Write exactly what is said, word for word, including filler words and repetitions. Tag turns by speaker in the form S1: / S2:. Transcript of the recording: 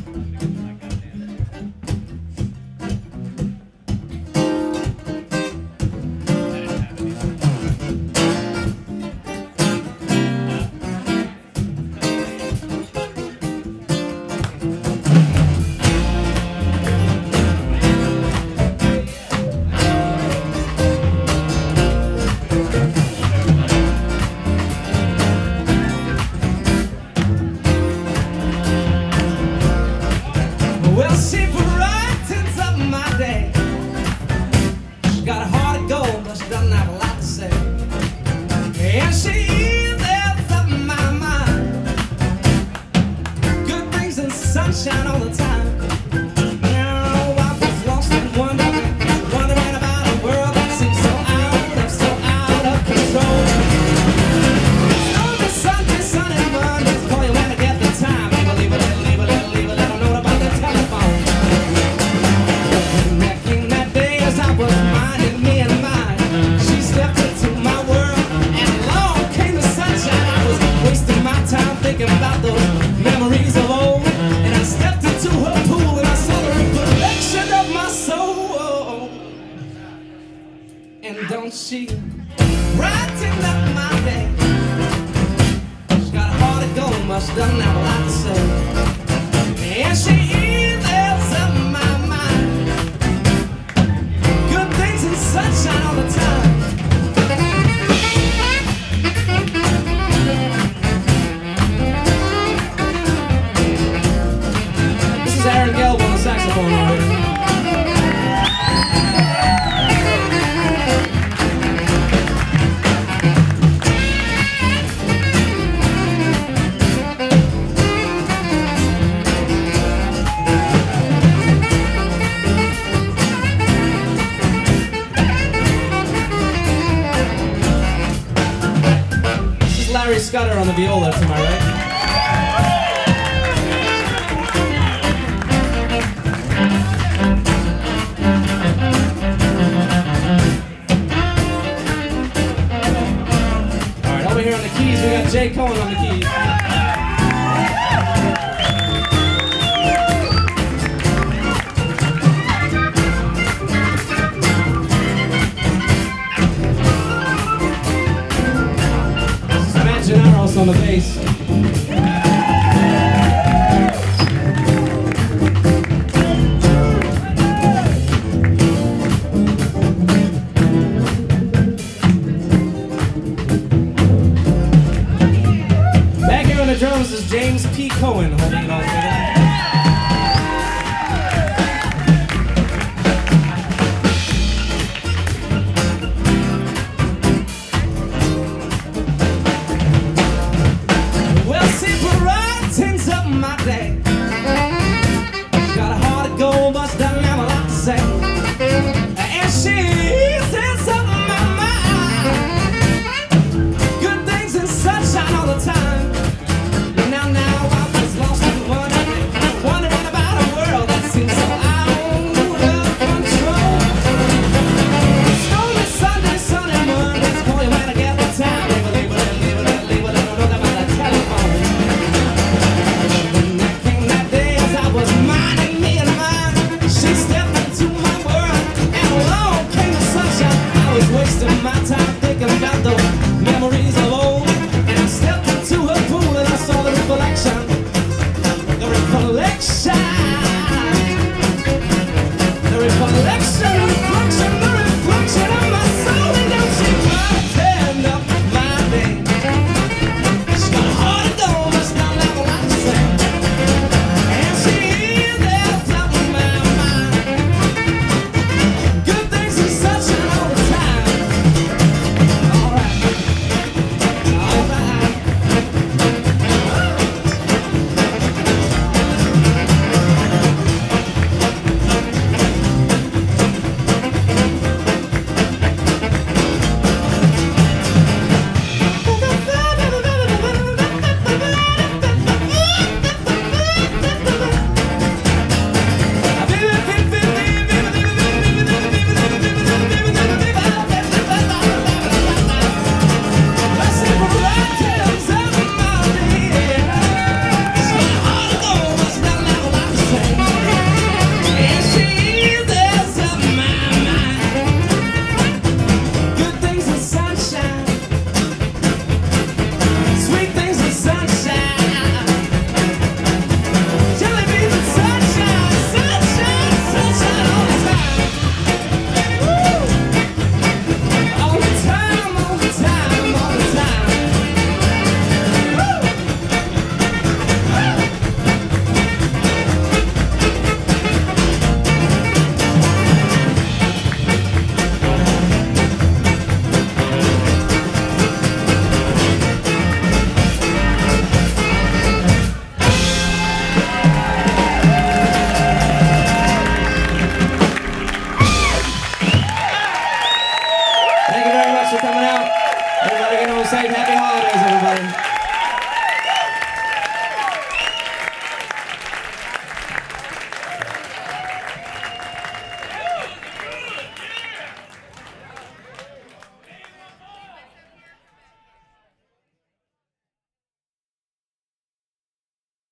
S1: Well, she brightens up my day. She got a heart of gold, but she doesn't have a lot to say. And she lives up my mind. Good things and sunshine all the time. Now I was lost and wondering, wondering about a world that seems so out of, so out of control. Sunday, Sunday, Sunday, Mondays, call you when I get the time. Leave it, leave it, leave it, leave it, let 'em know about the telephone. Connecting that day as I was minding me and mine, she stepped into my world and along came the sunshine. I was wasting my time thinking about those memories of old, and I stepped into her pool and I saw the reflection of my soul. And don't she brighten up my day? She got a heart of gold, but she doesn't have a lot to say. And she lives up my mind. Good things and sunshine all the time. This is Aaron Gelb on the saxophone right here. Larry Scudder on the viola to my right. All right, over here on the keys, we got Jay Cohen on the keys. Gennaros on the bass. Back here on the drums is James P. Cohen holding it all together. My day. She's got a heart of gold, but she doesn't have a lot to say. And she sits up my mind. Good things and sunshine all the time. Now, now I was lost and wondering, wondering about a world that seems so out of control. Stormy Sunday, Sunday Mondays, call you when I get the time. Leave it, leave it, leave it, leave it, I don't know about the telephone. Wasting my time thinking about the memories of old, and I stepped into her pool and I saw the reflection, the reflection.